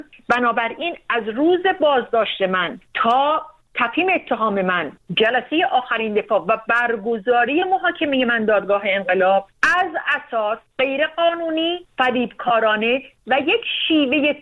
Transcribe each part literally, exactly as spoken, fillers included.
بنابراین از روز بازداشت من تا تفهیم اتهام من، جلسه آخرین دفاع و برگزاری محاکمه من دادگاه انقلاب از اساس غیر قانونی، فریبکارانه و یک شیوه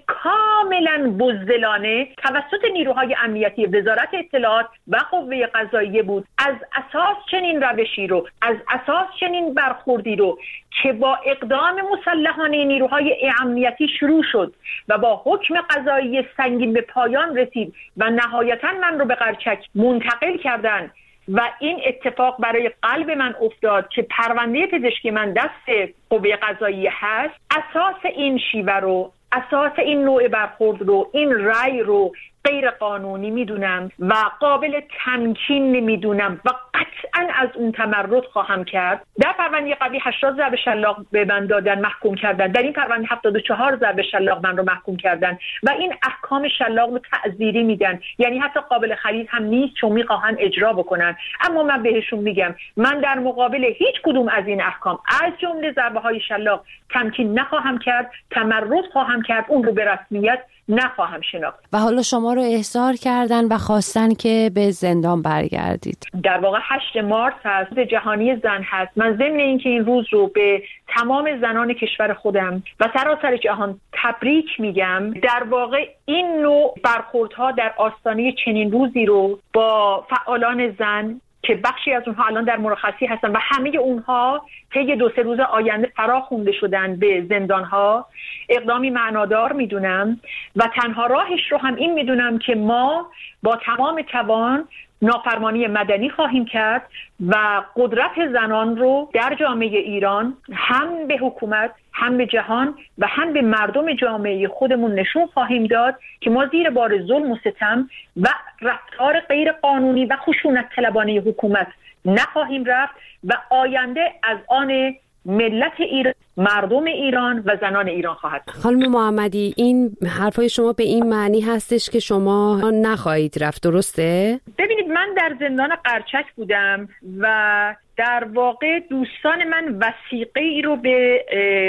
کاملا بزدلانه توسط نیروهای امنیتی وزارت اطلاعات و قوه قضاییه بود. از اساس چنین روشی رو، از اساس چنین برخوردی رو که با اقدام مسلحانه نیروهای امنیتی شروع شد و با حکم قضایی سنگین به پایان رسید و نهایتاً من رو به قرچک منتقل کردن و این اتفاق برای قلب من افتاد که پرونده پزشکی من دست قوه قضاییه هست. اساس این شیوه رو، اساس این نوع برخورد رو، این رأی رو غیر قانونی میدونم و قابل تمکین نمیدونم و قطعا از اون تمرد خواهم کرد. در پرونده قبلی هشتاد ضرب شلاق به من دادن، محکوم کردن. در این پرونده هفتاد و چهار ضرب شلاق من رو محکوم کردن و این احکام شلاق رو تعزیری میدن، یعنی حتی قابل خرید هم نیست چون میخواهن اجرا بکنن. اما من بهشون میگم من در مقابل هیچ کدوم از این احکام از جمله ضربه های شلاق تمکین نخواهم کرد، تمرد خواهم کرد، اون رو به رسمیت نخواهم شناخت. و حالا شما رو احضار کردن و خواستن که به زندان برگردید. در واقع هشت مارس هست، جهانی زن هست. من ضمن اینکه این روز رو به تمام زنان کشور خودم و سراسر جهان تبریک میگم، در واقع این نوع برخوردها در آستانه چنین روزی رو با فعالان زن که بخشی از اونها الان در مرخصی هستن و همه اونها طی دو سه روز آینده فرا خونده شدن به زندانها، اقدامی معنادار میدونم و تنها راهش رو هم این میدونم که ما با تمام توان نافرمانی مدنی خواهیم کرد و قدرت زنان رو در جامعه ایران هم به حکومت، هم به جهان و هم به مردم جامعه خودمون نشون خواهیم داد که ما زیر بار ظلم و ستم و رفتار غیر قانونی و خشونت طلبانه حکومت نخواهیم رفت و آینده از آن ملت ایران، مردم ایران و زنان ایران خواهد. خانم محمدی، این حرفای شما به این معنی هستش که شما نخواهید رفت، درسته؟ ببینید، من در زندان قرچک بودم و در واقع دوستان من وثیقه ای رو به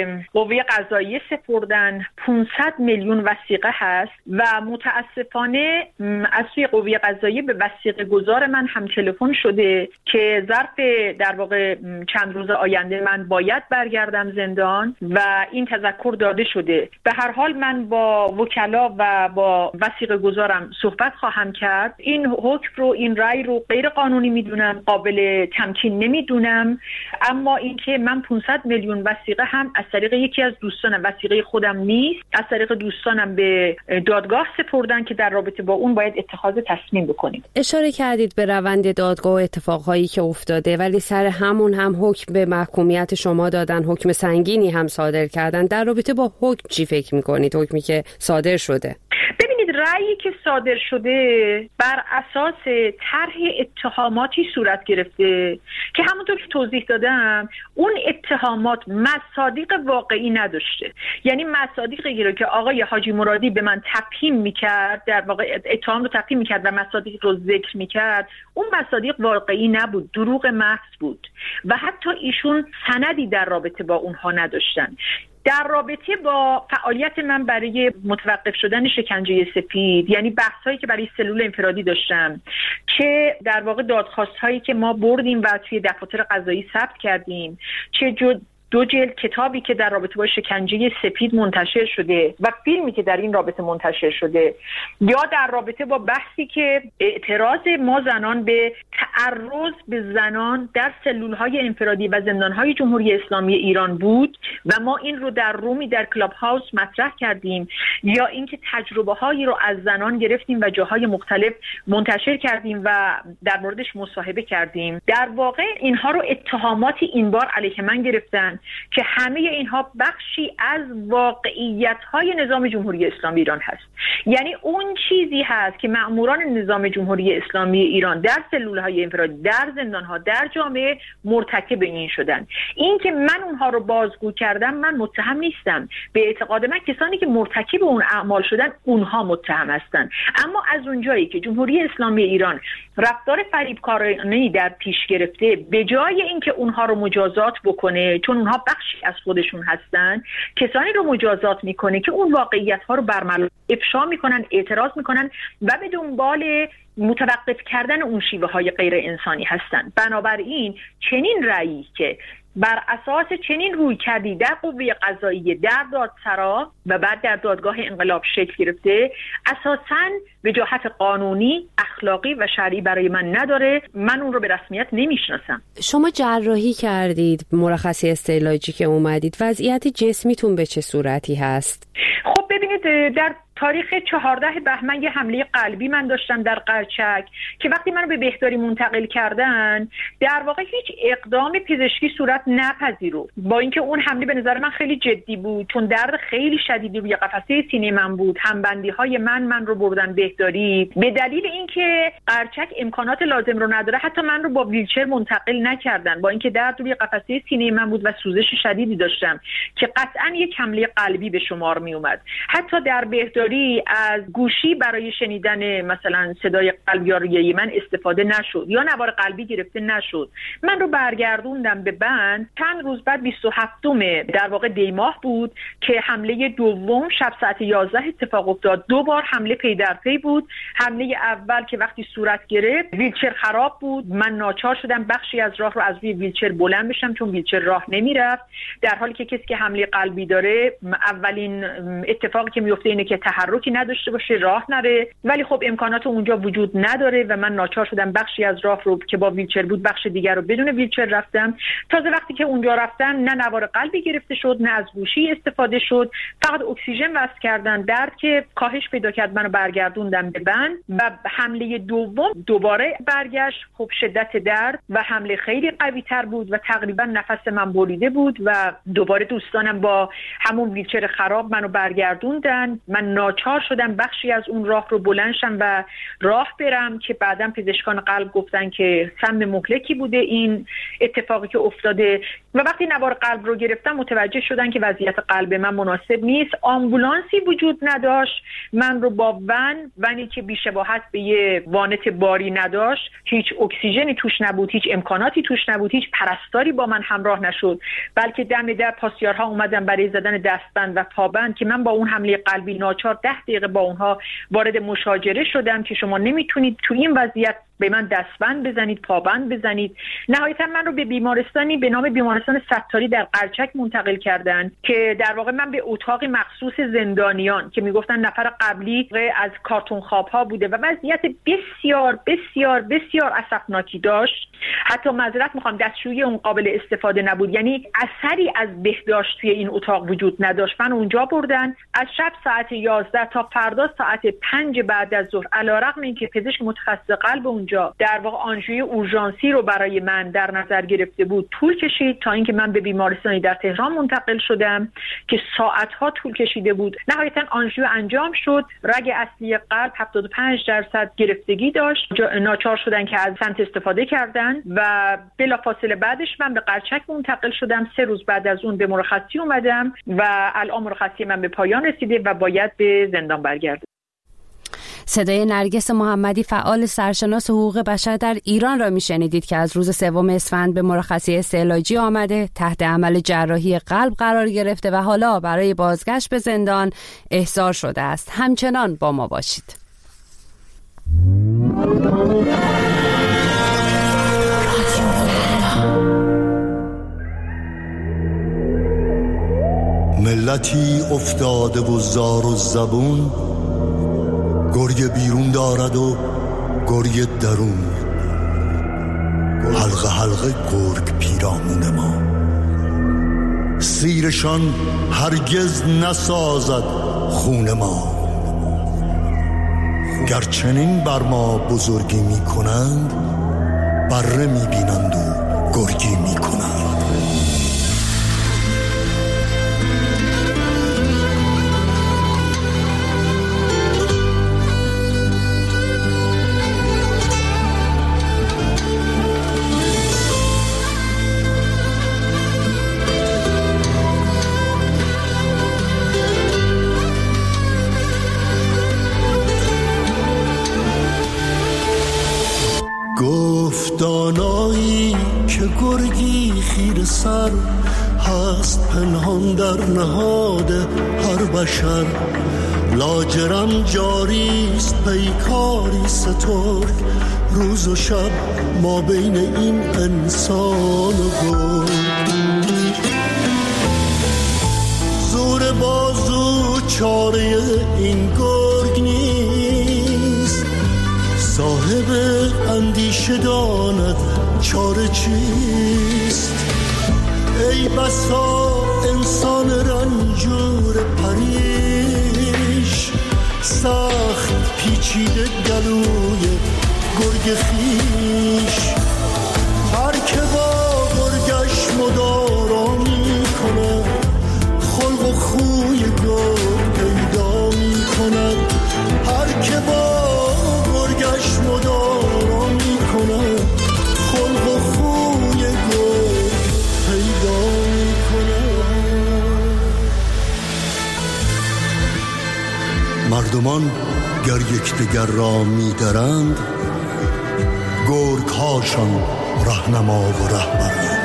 قوه قضاییه سپردن. پانصد میلیون وثیقه هست و متاسفانه از سوی قوه قضاییه به وثیقه گذار من هم تلفن شده که ظرف در واقع چند روز آینده من باید برگردم زندان و این تذکر داده شده. به هر حال من با وکلا و با وثیقه گذارم صحبت خواهم کرد. این حکم رو، این رأی رو غیر قانونی میدونم، قابل تمکین نمی دونم، اما اینکه من پانصد میلیون وثیقه هم از طریق یکی از دوستانم، وثیقه خودم نیست، از طریق دوستانم به دادگاه سپردن که در رابطه با اون باید اتخاذ تصمیم بکنیم. اشاره کردید به روند دادگاه و اتفاقهایی که افتاده، ولی سر همون هم حکم به محکومیت شما دادن، حکم سنگینی هم صادر کردن. در رابطه با حکم چی فکر میکنید؟ حکمی که صادر شده، ببینید، رأیی که صادر شده بر اساس طرح اتهاماتی صورت گرفته که همونطور که توضیح دادم اون اتهامات مصادیق واقعی نداشته. یعنی مصادیقی رو که آقای حاجی مرادی به من تفهیم میکرد، در واقع اتهام رو تفهیم میکرد و مصادیق رو ذکر میکرد، اون مصادیق واقعی نبود، دروغ محض بود و حتی ایشون سندی در رابطه با اونها نداشتن. در رابطه با فعالیت من برای متوقف شدن شکنجه سپید، یعنی بحث‌هایی که برای سلول انفرادی داشتم، چه در واقع دادخواست‌هایی که ما بردیم و توی دفاتر قضایی ثبت کردیم، چه جو دو جلد کتابی که در رابطه با شکنجه سپید منتشر شده و فیلمی که در این رابطه منتشر شده، یا در رابطه با بحثی که اعتراض ما زنان به تعرض به زنان در سلول‌های انفرادی و زندان‌های جمهوری اسلامی ایران بود و ما این رو در رومی در کلاب هاوس مطرح کردیم، یا اینکه تجربه‌هایی رو از زنان گرفتیم و جاهای مختلف منتشر کردیم و در موردش مصاحبه کردیم. در واقع اینها رو اتهاماتی این بار علیه من گرفتن که همه اینها بخشی از واقعیت‌های نظام جمهوری اسلامی ایران هست. یعنی اون چیزی هست که مأموران نظام جمهوری اسلامی ایران در سلول‌های انفرادی، در زندان‌ها، در جامعه مرتکب این شدن. این که من اونها رو بازگو کردم، من متهم نیستم. به اعتقاد من کسانی که مرتکب اون اعمال شدن اونها متهم هستند. اما از اونجایی که جمهوری اسلامی ایران رفتار فریبکارانه‌ای در پیش گرفته، به جای اینکه اونها رو مجازات بکنه، چون اونها بخشی از خودشون هستن، کسانی رو مجازات میکنه که اون واقعیت ها رو برملا افشا میکنن، اعتراض میکنن و به دنبال متوقف کردن اون شیوه های غیر انسانی هستن. بنابراین چنین رأیی که بر اساس چنین روی کردی در قوه قضاییه، در دادسرا و بعد در دادگاه انقلاب شکل گرفته، اساساً وجاهت قانونی، اخلاقی و شرعی برای من نداره. من اون رو به رسمیت نمیشناسم. شما جراحی کردید، مرخصی استعلاجی که اومدید، وضعیت جسمیتون به چه صورتی هست؟ خب ببینید، در تاریخ چهاردهم بهمن یه حمله قلبی من داشتم در قرچک که وقتی منو به بهداری منتقل کردن در واقع هیچ اقدام پزشکی صورت نپذیرفت، با اینکه اون حمله به نظر من خیلی جدی بود، چون درد خیلی شدیدی روی قفسه سینه من بود. همبندی های من من رو بردن بهداری به دلیل اینکه قرچک امکانات لازم رو نداره. حتی من رو با ویلچر منتقل نکردن، با اینکه درد روی قفسه سینه من بود و سوزش شدیدی داشتم که قطعاً یک حمله قلبی به شمار می اومد. حتی در بهداری از گوشی برای شنیدن مثلا صدای قلب یا ریه من استفاده نشد یا نوار قلبی گرفته نشد. من رو برگردوندم به بند. چند روز بعد بیست و هفتم در واقع دی ماه بود که حمله دوم شب ساعت یازده اتفاق افتاد. دو بار حمله پی در پی بود. حمله اول که وقتی صورت گرفت ویلچر خراب بود، من ناچار شدم بخشی از راه رو از روی ویلچر بلند بشم چون ویلچر راه نمیرفت، در حالی که کسی که حمله قلبی داره اولین اتفاقی که میفته اینه که تحرکی نداشته باشه، راه نره. ولی خب امکانات اونجا وجود نداره و من ناچار شدم بخشی از راه رو که با ویلچر بود بخش دیگر رو بدون ویلچر رفتم. تازه وقتی که اونجا رفتم نه نوار قلبی گرفته شد، نه از گوشی استفاده شد، فقط اکسیژن وصل کردن. درد که کاهش پیدا کرد منو برگردوندم به بند و حمله دوم دوباره برگشت. خب شدت درد و حمله خیلی قوی تر بود و تقریبا نفس من بریده بود و دوباره دوستانم با همون ویلچر خراب منو برگردوندن. من ناچار شدم بخشی از اون راه رو بلند شم و راه برم که بعداً پزشکان قلب گفتن که سم مهلکی بوده این اتفاقی که افتاده. و وقتی نوار قلب رو گرفتم متوجه شدن که وضعیت قلب من مناسب نیست. آمبولانسی وجود نداشت. من رو با ون ونی که بی‌شباهت به یه وانت باری نداشت، هیچ اکسیژنی توش نبود، هیچ امکاناتی توش نبود، هیچ پرستاری با من همراه نشد، بلکه دم در پاسیارها اومدن برای زدن دستبند و پابند که من با اون حمله قلبی ناچار ده دقیقه با اونها وارد مشاجره شدم که شما نمیتونید تو این وضعیت به من دستبند بزنید، پابند بزنید. نهایتا من رو به بیمارستانی به نام بیمارستان ستاری در قرچک منتقل کردن که در واقع من به اتاق مخصوص زندانیان که میگفتن نفر قبلی از کارتون خوابها بوده و وضعیت بسیار بسیار بسیار اسفناکی داشت. حتی معذرت میخوام دستشویی اون قابل استفاده نبود، یعنی اثری از بهداشت توی این اتاق وجود نداشت. من اونجا بردن از شب ساعت یازده تا فردا ساعت پنج بعد از ظهر، علیرغم اینکه پزشک متخصص قلب اونجا در واقع آنژیوی اورژانسی رو برای من در نظر گرفته بود، طول کشید تا اینکه من به بیمارستانی در تهران منتقل شدم که ساعت‌ها طول کشیده بود. نهایتاً آنژیو انجام شد. رگ اصلی قلب هفتاد و پنج درصد گرفتگی داشت. ناچار شدن که از سنت استفاده کردن و بلافاصله بعدش من به قرچک منتقل شدم. سه روز بعد از اون به مرخصی اومدم و الان مرخصی من به پایان رسیده و باید به زندان برگردم. صدای نرگس محمدی، فعال سرشناس حقوق بشر در ایران را میشنیدید که از روز سوم اسفند به مرخصی استعلاجی آمده، تحت عمل جراحی قلب قرار گرفته و حالا برای بازگشت به زندان احضار شده است. همچنان با ما باشید. ملتی افتاده و زار و زبون، گرگ بیرون دارد و گرگ درون، حلقه حلقه گرگ پیرامون ما، سیرشان هرگز نسازد خون ما. گرچنین بر ما بزرگی می کنند، بره می بینند و گرگی می کنند. گفت دانایی که گرگی خیر سر هست پنهان در نهاد هر بشر، لاجرم جاریست پیکاری سترگ، روز و شب ما بین این انسان و گرگ. زور بازو چاره این گرگ نیست، صاحب اندیشه داند چاره چیست. ای بسا انسان رنجور پریش، سخت پیچیده گلوی گرگ خیش. هر که با گرگش مدارا می کند، خلق و خوی گرگ پیدا می کند. هر که با گرگش مدارا می کند، خلق و خوی گرگ پیدا می کند. مردمان گر یکدیگر را می درند، گرگ هاشان رهنما و رهبرند.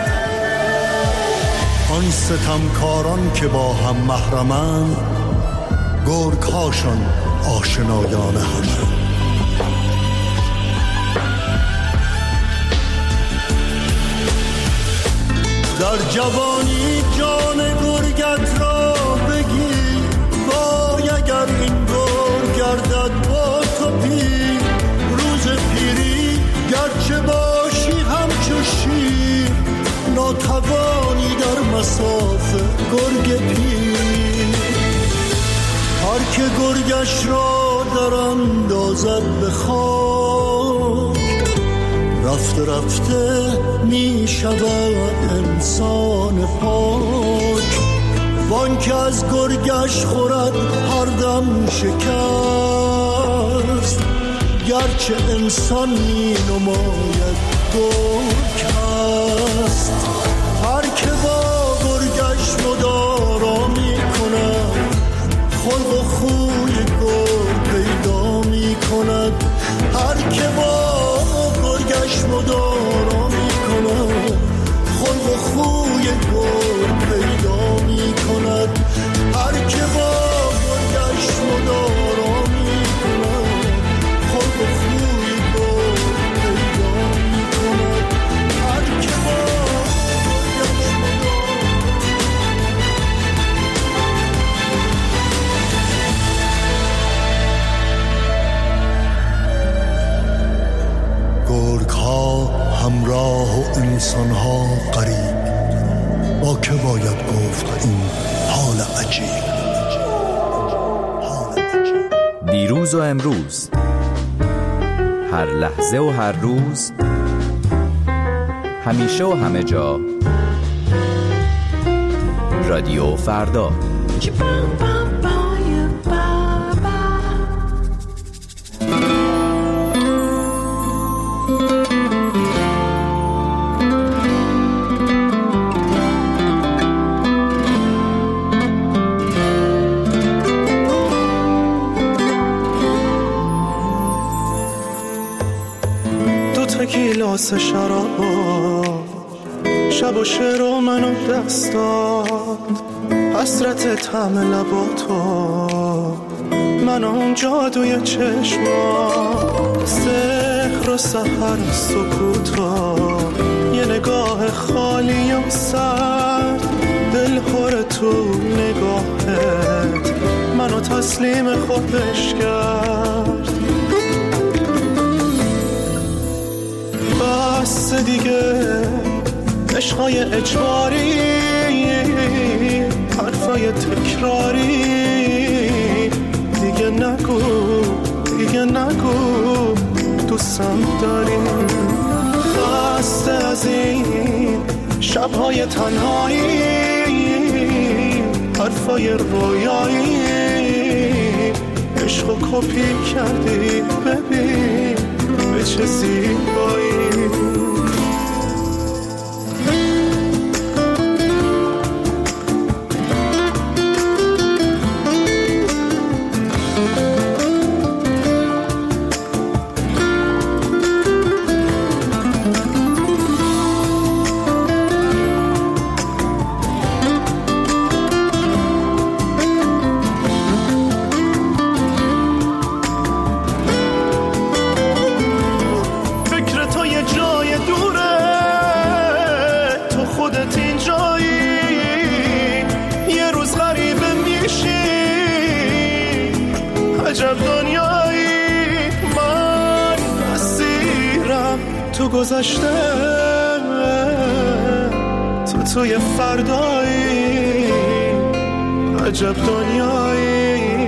آن ستمکاران که با هم محرمند، گرگ هاشان آشنایان همند. در جوانی جان گرگت را بگی، وای اگر این گرگ گردد با تو پیر. روز پیری گرچه باشی همچو شیر، ناتوانی در مساف گرگ پیر. هر که گرگش را در اندازد به خاک، رفته رفته می شود انسان پاک. وان که از گرگش خورد هر دم شکست، گرچه انسان می نماید گرگ هست. هر که با گرگش مدارا می کند، خلق و خوی گرگ پیدا می کند. هر که با گرگش مدارا می کند، خلق و خوی گرگ پیدا می کند. هر که با گرگش مدارا می کند، خلق و خوی گرگ پیدا می کند. هر که با گرگش مدارا. گرگ ها همراه و انسان ها غریب، با که باید گفت این حال عجیب. دیروز و امروز، هر لحظه و هر روز، همیشه و همه جا، رادیو فردا. گیلاس شرابا شب و شعر و منو دست داد، حسرت طعم لباتو منو اون جادوی چشما، سحر و سحر و سکوتا، یه نگاه خالی و سر، دل خور تو نگاهت منو تسلیم خودش کرد. بس دیگه عشقای اجباری، حرفای تکراری، دیگه نگو دیگه نگو دوستم داری. خسته از این شبهای تنهایی، حرفای رویایی، عشقو کپی کردی ببین به چه زیبایی. عجب دنیایی، من اسیرم تو گذشته، تو توی فردایی، عجب دنیایی.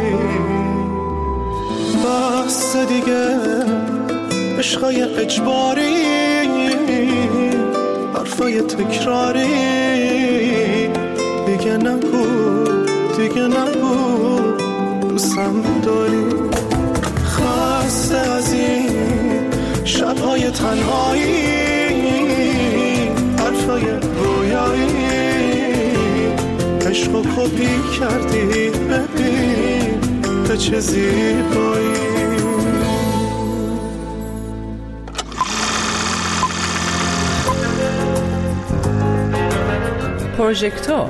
بس دیگه عشقای اجباری، حرفای تکراری، دیگه نگو دیگه نگو دوستم داری. خسته از این شبهای تنهایی، حرفای رویایی، عشقو کپی کردی، ببین به چه زیبایی. پروژکتور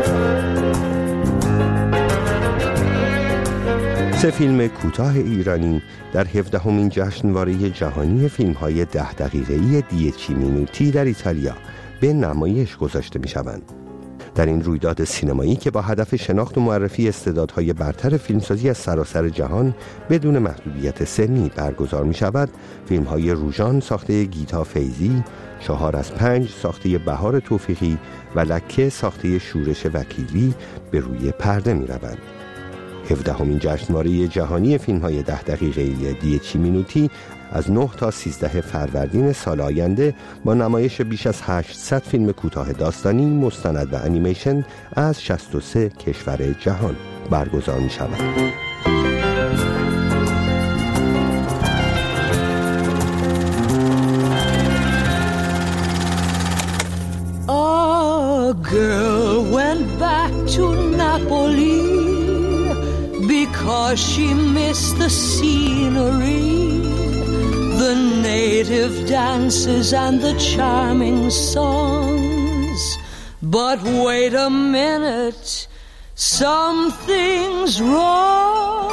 سه فیلم کوتاه ایرانی در هفدهمین جشنواره جهانی فیلم‌های ده دقیقه‌ای دیeci مینوتی در ایتالیا به نمایش گذاشته می‌شوند. در این رویداد سینمایی که با هدف شناخت و معرفی استعدادهای برتر فیلمسازی از سراسر جهان بدون محدودیت سنی برگزار می‌شود، فیلم‌های روژان ساخته گیتا فیضی، چهار از پنج ساخته بهار توفیقی و لکه ساخته شورش وکیلی به روی پرده می‌روند. هفدهمین جشنواره جهانی فیلم‌های ده دقیقه‌ای دیeci مینوتی از نه تا سیزده فروردین سال آینده با نمایش بیش از هشتصد فیلم کوتاه داستانی، مستند و انیمیشن از شصت و سه کشور جهان برگزار می‌شود. A girl went back to Napoli because she missed the scenery, the native dances and the charming songs. But wait a minute, something's wrong.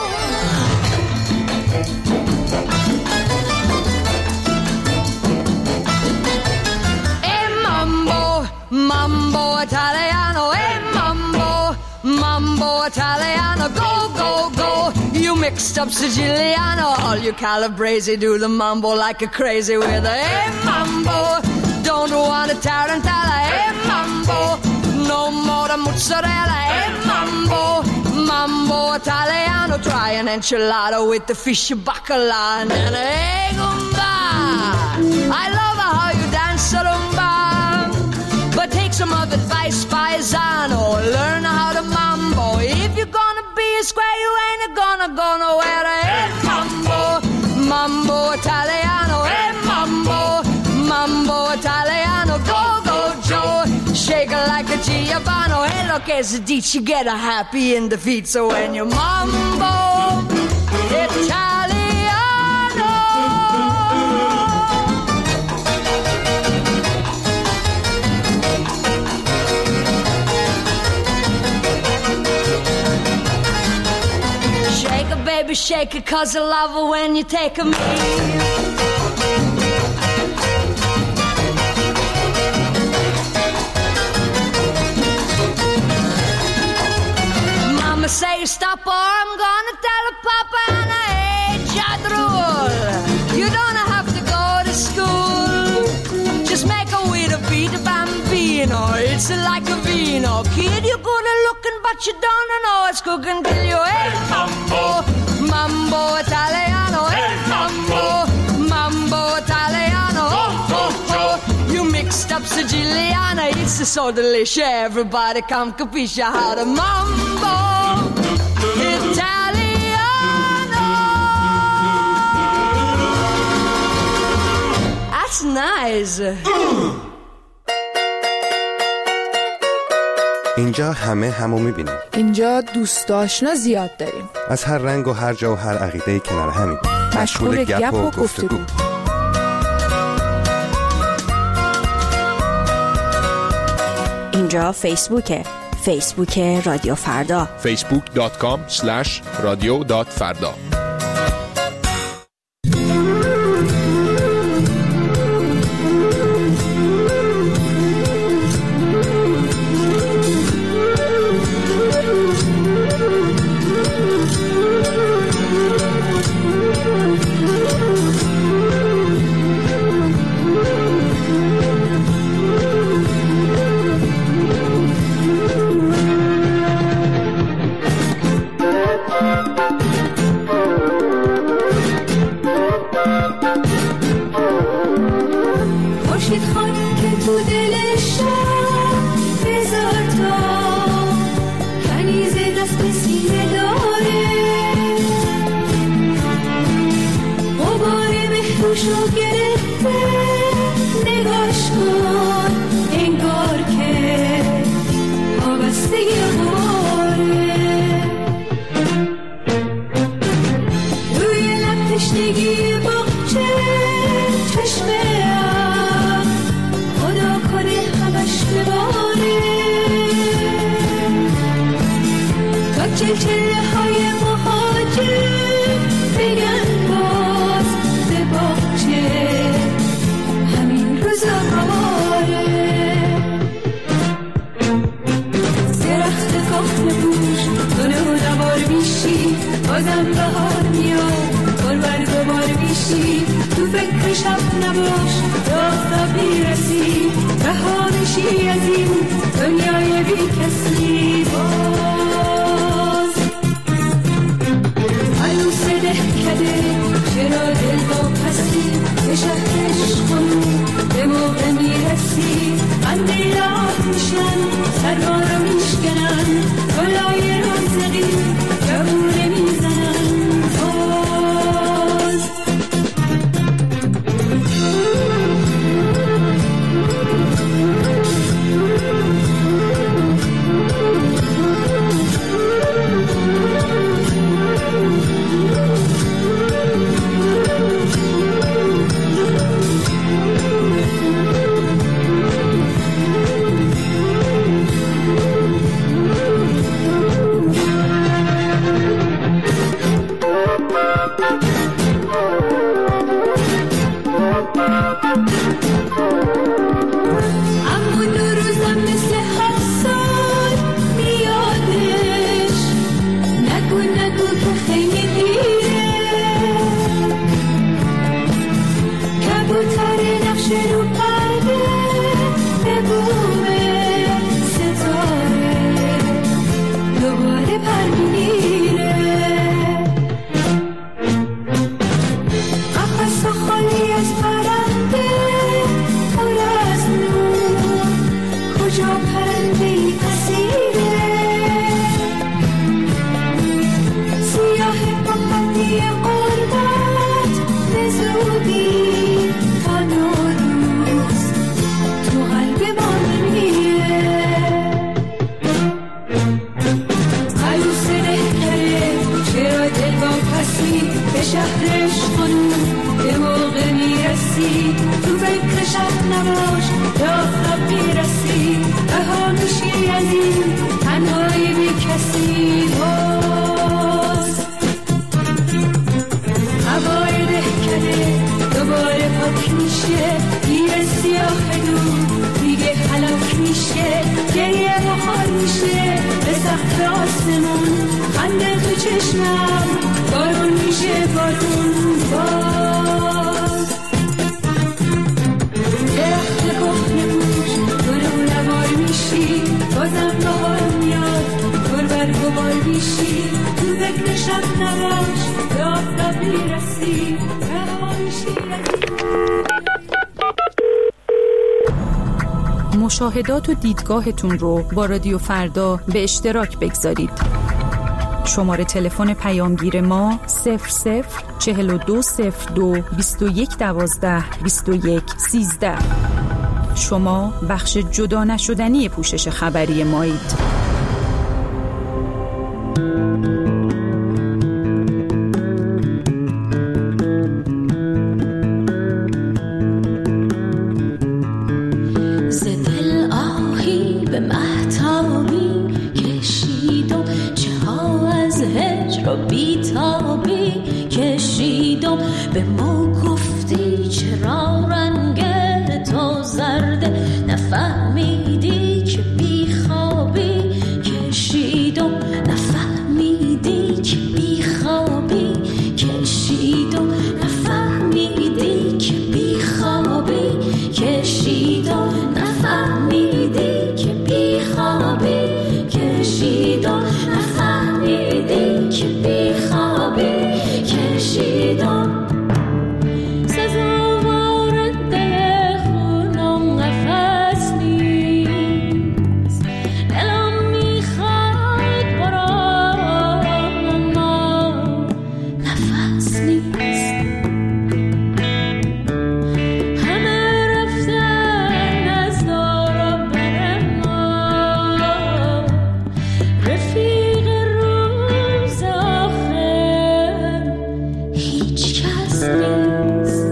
E mambo, mambo Italiano, e mambo, mambo Italiano, go, go, go. You mixed up Siciliano, all you Calabrese do the mambo like a crazy with a hey mambo. Don't want a tarantella, hey mambo. No more the mozzarella, hey mambo. Mambo Italiano, try an enchilada with the fish bacala and a hey gumba. I love how you dance rumba, but take some of advice, paisano. Learn how to mambo. If you're gonna be a square, you ain't gonna go nowhere. Hey mambo, mambo Italiano. Hey mambo, mambo Italiano. Go, go, Joe. Shake it like a Giovanni. Hey, look, as a ditch, you get a happy in the feet. So when you mambo Italiano. Baby, shake it, cause I love it when you take a me. Mama say stop or I'm gonna tell her Papa and I hate jadrul. You don't have to go to school, just make a way to beat a bambino. It's like a vino. Kid, you're good at looking but you don't know it's cooking till you. Hey mambo, mambo Italiano, hey mambo, mambo Italiano, oh, oh, oh. You mixed up Siciliana, it's so delicious. Everybody come capisce how to mambo Italiano. That's nice. اینجا همه همو میبینیم. اینجا دوست آشنا زیاد داریم. از هر رنگ و هر جا و هر عقیده کنار همین. مشغول گپ و گفتگو. اینجا فیسبوکه. فیسبوک رادیو فردا. فیسبوک دات کام اسلش رادیو دات فردا. آغوشو گرفته نگاش کن انگار که وابسته غباره روی لب تشنگی باغچه چشمم خدا کنه همش بباره تا چلچله های مهاجر بگن باز به باغچه همین روزگاره درخت کهنه پوش گل و دوار میشی بازم بهار میاد گل برگ و بار میشی تو فکر شب نباش راه میرسی رها میشی از این دنیای بی کسی باز عروس دهکده چرا دل با پسی به شهرش خونو به موقع میرسی قنده راه میشن سرما رو میشکنن گلای رازقی جوونه میزنن باز مشاهدات و دیدگاهتون رو با رادیو فردا به اشتراک بگذارید. شماره تلفن پیامگیر ما صفر صفر چهل و دو صفر دو بیست و یک دوازده بیست و یک سیزده. شما بخش جدا نشدنی پوشش خبری مایید. هیچ کس نیست.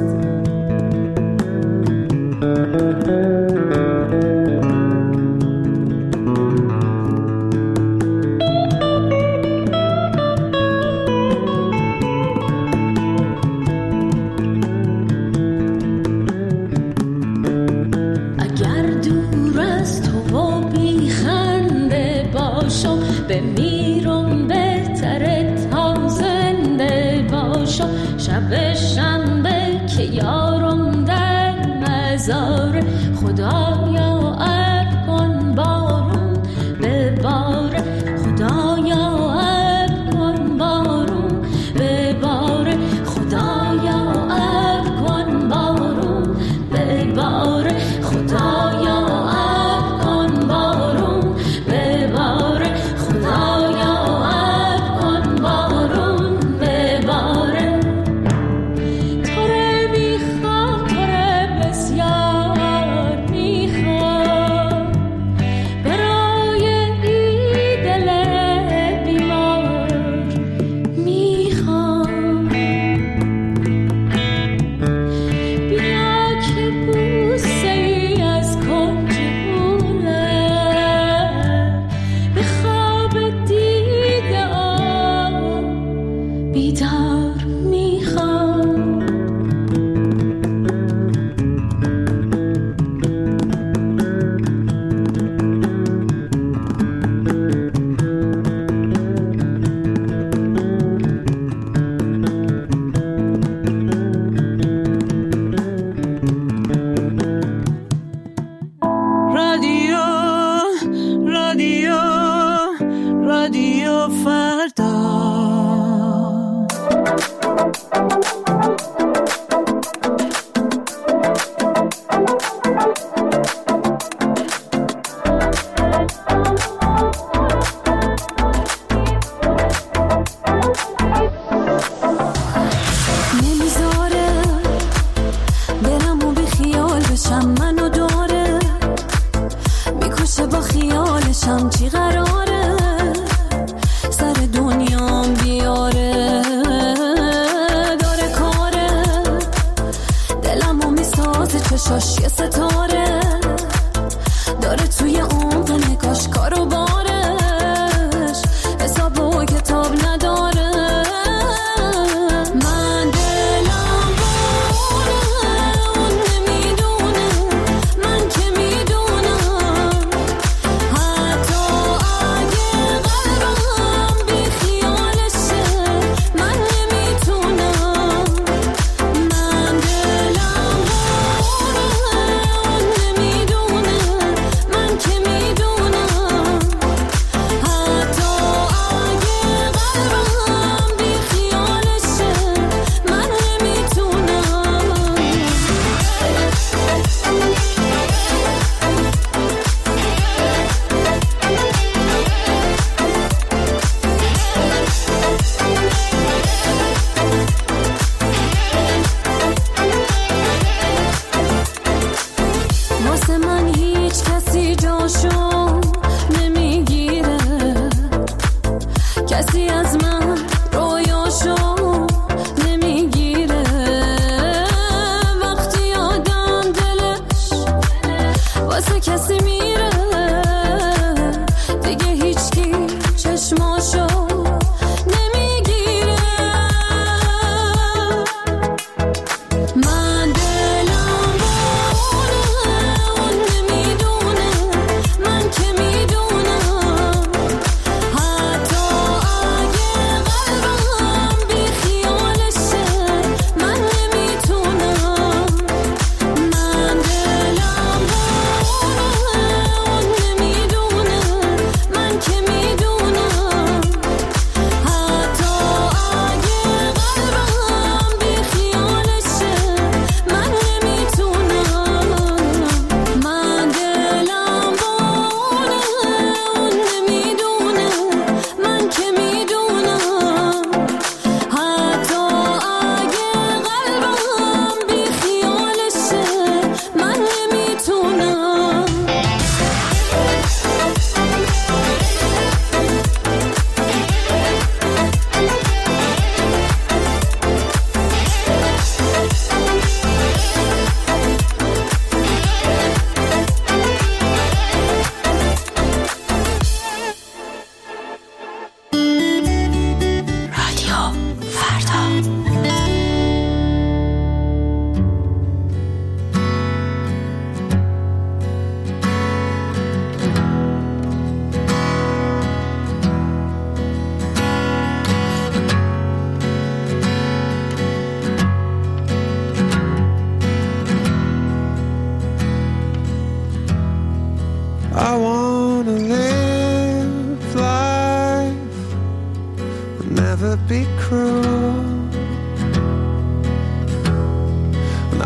بمیرم بهتره تا زنده باشم. شب شنبه که یارم در مزار، خدایا اب کن بارون بباره، خدایا اب کن بارون بباره، خدایا اب کن بارون بباره، خدایا اب کن بارون بباره، خدایا اب کن بارون بباره. تو رو میخوام، تو رو بسیار میخوام، برای این دل بیمار میخوام. بیا که بوسه ای از کنج بونه، به خواب دیده آن بیدار میخوام. رادیو رادیو رادیو فردا. نمیذاره برم و بی خیال بشم، منو داره میکشه با خیالشم. چی قراره سر دنیام بیاره، داره کاره دلمو میسازه، چشاش یه ستاره داره، توی عمق نگاش کارو بارش حساب و کتاب نداره. من دلم باره اون نمیدونه، من که میدونم. حتی اگه قلبم بی خیالشه، من نمیتونم. من دلم باره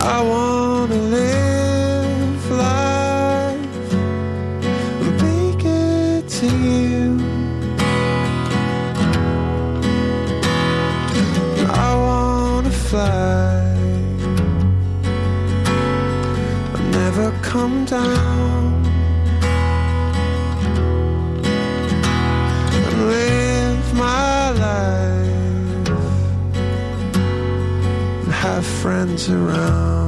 I wanna live life and make it to you. I wanna fly and never come down and live my life and have friends around.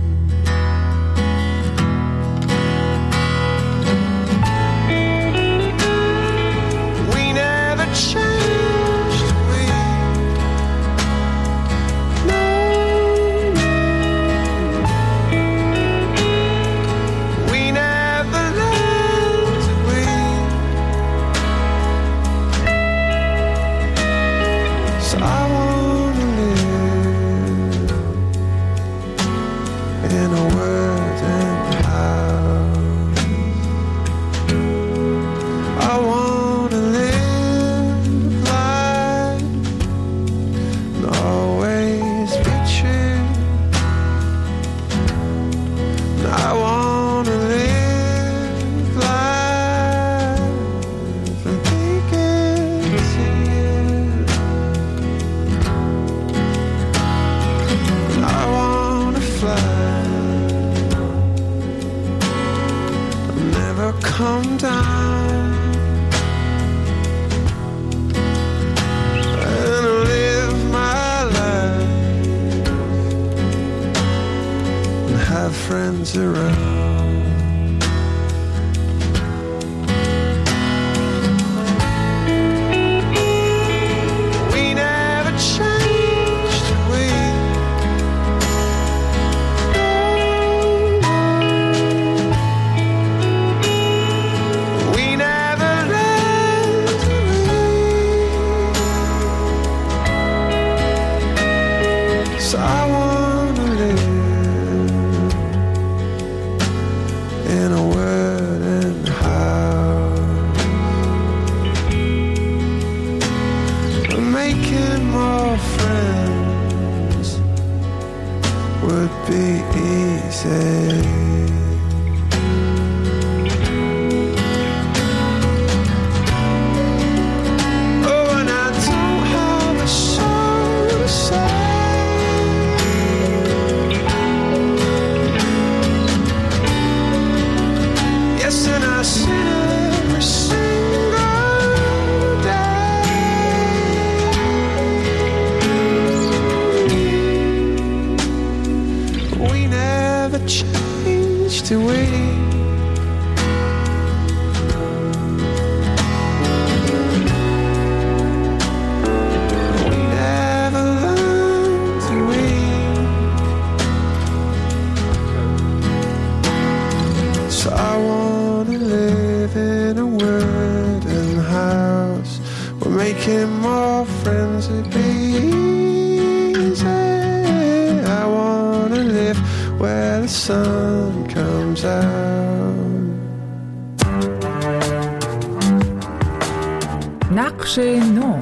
We never changed, we no, we never left, we so I wanna live in a wooden house. I wanna live life and always be true. And I wanna live life and make it to you. And I wanna fly and never come down and live my life and have friends around. We never changed, we we never left, we so I wanna live in a wooden house and making more friends would be easy. Oh, and I don't have a soul to say. Yes, and I sin every single day. We never changed, do we? We never learned, do we? So I wanna live in a wooden house. We're making more friends, it'd be easy. I wanna live where the sun comes out. نقش نو.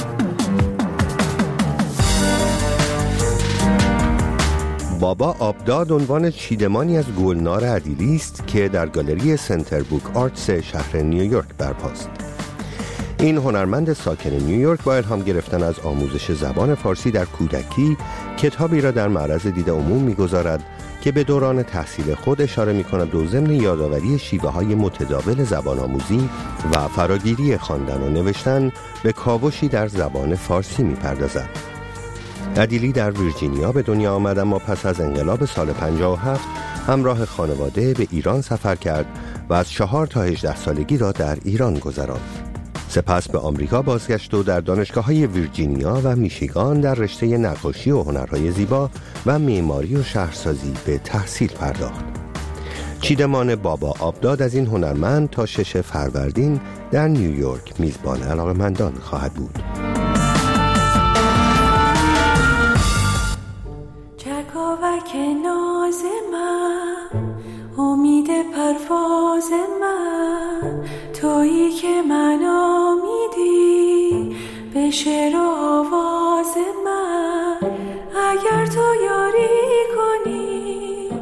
بابا آبداد عنوان چیدمانی از گلنار عدیلی است که در گالری سنتر بوک آرتس شهر نیویورک برپاست. این هنرمند ساکن نیویورک با الهام گرفتن از آموزش زبان فارسی در کودکی کتابی را در معرض دید عموم می‌گذارد که به دوران تحصیل خود اشاره می‌کند و ضمن یادآوری شیوه‌های متداول زبان آموزی و فراگیری خواندن و نوشتن به کاوشی در زبان فارسی می‌پردازد. عدیلی در ویرجینیا به دنیا آمد، اما پس از انقلاب سال پنجاه و هفت همراه خانواده به ایران سفر کرد و از چهار تا هجده سالگی را در ایران گذراند. سپس به آمریکا بازگشت و در دانشگاه‌های ویرجینیا و میشیگان در رشته نقاشی و هنرهای زیبا و معماری و شهرسازی به تحصیل پرداخت. چیدمان بابا آبداد از این هنرمند تا شش فروردین در نیویورک میزبان علاقه‌مندان خواهد بود. چکاوک ناز من، امید پرواز من، تویی که من آمیدی به شعر و آواز من. اگر تو یاری کنی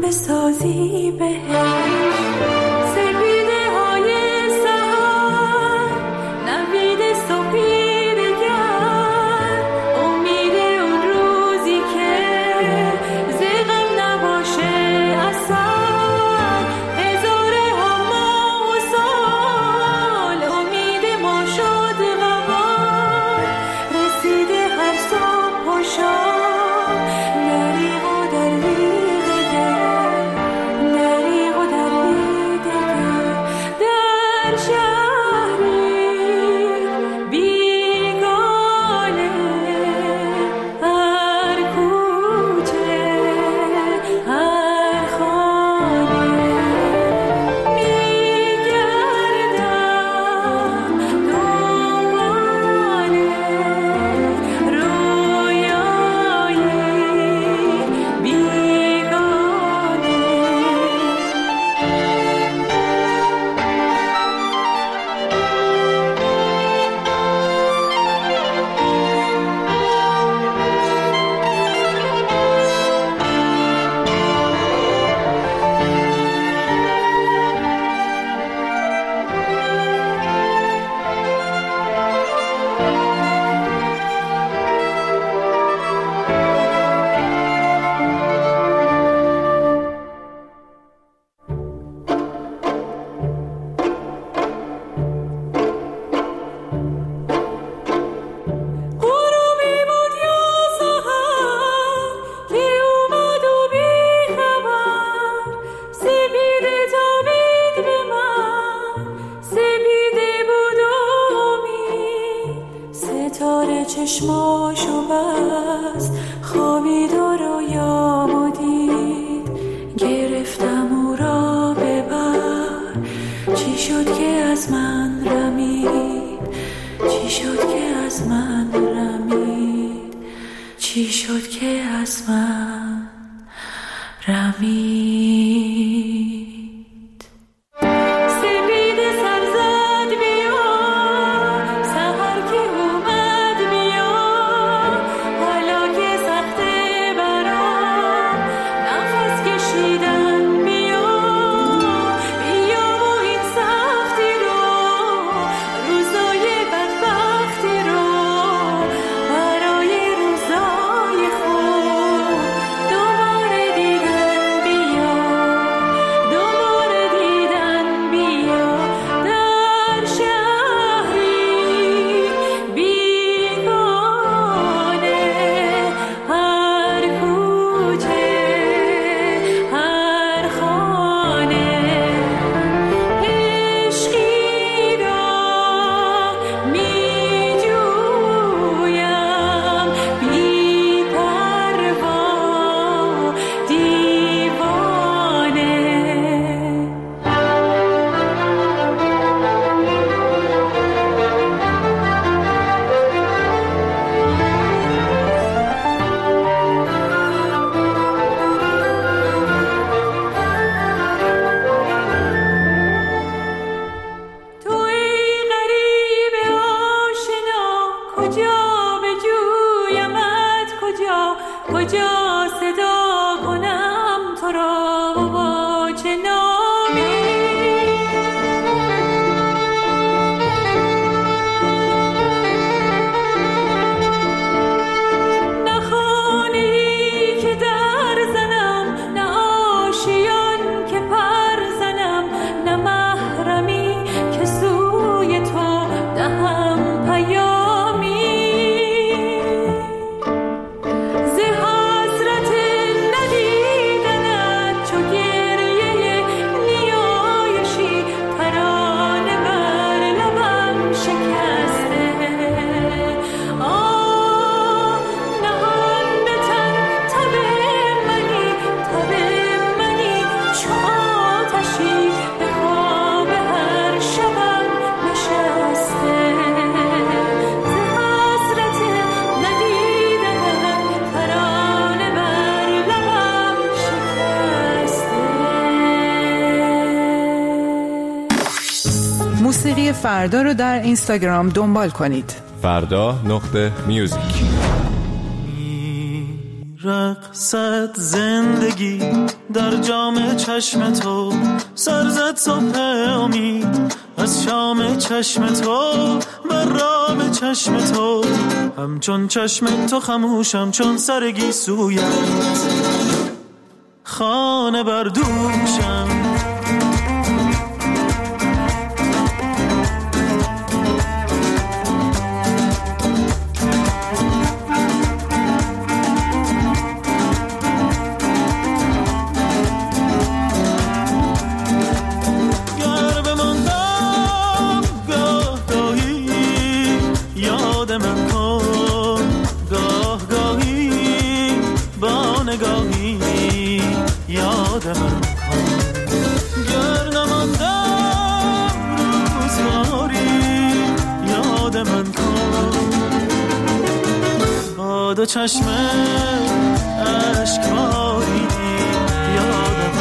بسازی بهش سپیده های سهر نوید صبحی دگر امید اون روزی که زغم نباشه اصلا هزاره ها ماه و سال امید ما شد غبار رسیده هر صبح و شام دریغ و دریغ دگر دریغ و دریغ دگر در شهری بیگانه هر کوچه هر خانه میگردم دنبال رویایی بیگانه غروبی بود یا سحر که اومد و بی خبر سپیده تابید به من سپیده بود و امید ستاره چشماشو بست خوابید و رویامو دید گرفتم او را ببر چی شد که از من رمید چی شد که از من رمید چی شد که از من رمید سپیده سر زد بیا سحر که اومد بیا حالا که سخته برام نفس کشیدن بیا بیا و این سختی رو روزای بدبختی رو برای روزای خوب دوباره دیدن بیا دوباره دیدن بیا در شهری بیگانه هر کوچه هر خانه عشقی را می جویم بی پروا دیوانه تو ای غریب آشنا کجا بجویمت کجا کجا صدا کنم تو را و با چه نامی نه خانه‌ای که در زنم نه آشیان که پر زنم نه محرمی که سوی تو دهم پیامی ز حسرت ندیدنت چو گریه نیایشی ترانه بر لبم شکسته آه نهان به تن تب منی تب منی چو آتشی به خواب هر شبم نشسته ز حسرت ندیدنت ترانه بر لبم شکسته. موسیقی فردا رو در اینستاگرام دنبال کنید. فردا نقطه میوزیک. رقصت زندگی در جام چشم تو، سرزد صبح امید از شام چشم تو، بر رام چشم تو، همچون چشم تو خموشم چون سرگی سویت، خانه بر دوشم. دو چشم اشکباری یادم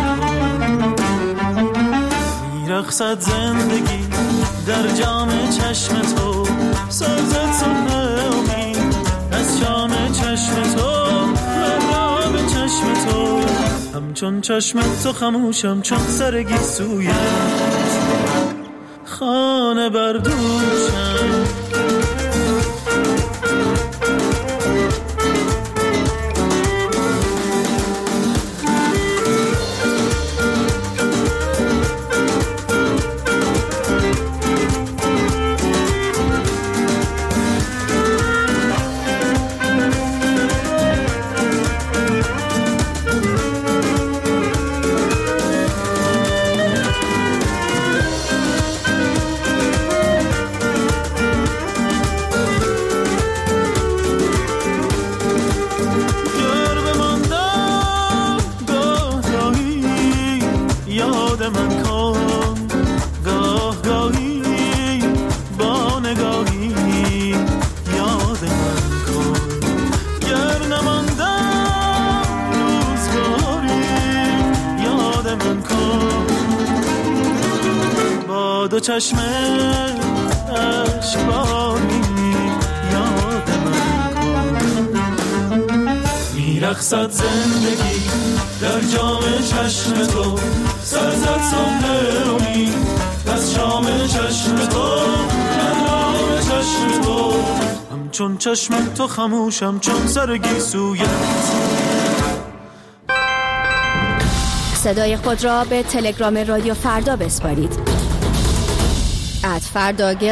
میرقصد زندگی در جام چشم تو، سازد صبح امید از شام چشم تو، مرام چشم تو، همچون چشم تو خموشم چون سرگی سویت، خانه بر دوشم. دو چشم اشکباری یاد من کن، میرقصد زندگی در جام چشم تو، سرزد صبح امید از شام چشم تو، مرام چشم تو، همچون چشم تو خموشم چون سرگی سویت. صدای خود را به تلگرام رادیو فردا بسپارید. ات فردا